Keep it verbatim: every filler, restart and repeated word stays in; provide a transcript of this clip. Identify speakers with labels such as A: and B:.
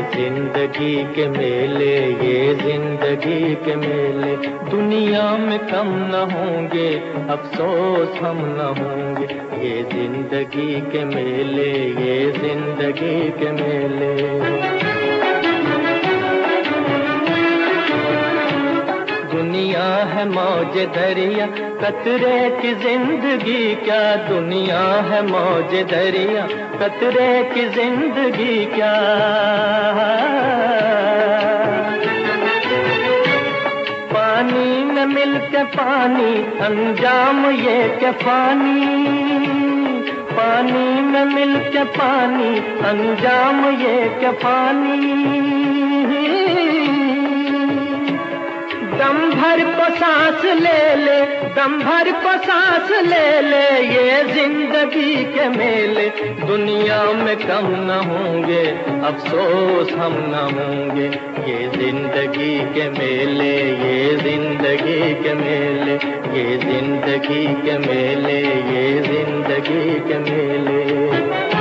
A: जिंदगी के मेले, ये जिंदगी के मेले, दुनिया में कम न होंगे, अफसोस हम न होंगे। ये जिंदगी के मेले, ये जिंदगी के मेले। दुनिया है मौज दरिया, कतरे की जिंदगी क्या, दुनिया है मौज दरिया, कतरे की जिंदगी क्या। पानी में मिल के पानी, अंजाम ये के पानी, पानी में मिल के पानी, अंजाम ये के पानी। दम भर को सांस ले ले, दम भर को सांस ले ले, ये जिंदगी के मेले, दुनिया में कम न होंगे, अफसोस हम न होंगे। ये जिंदगी के मेले, ये जिंदगी के मेले, ये जिंदगी के मेले, ये जिंदगी के मेले।